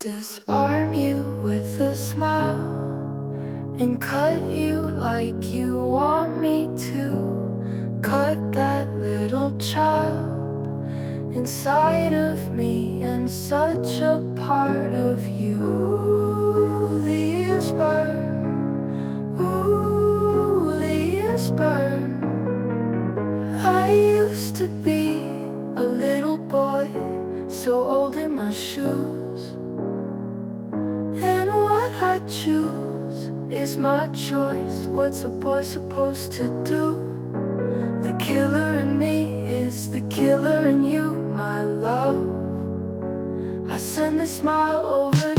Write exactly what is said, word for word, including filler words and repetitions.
Disarm you with a smile and cut you like you want me to. Cut that little child inside of me and such a part of you. Leaves burn, ooh, leaves burn. I used to be a little boy, so old in my shoes, and what I choose is my choice. What's a boy supposed to do? The killer in me is the killer in you, my love. I send a smile over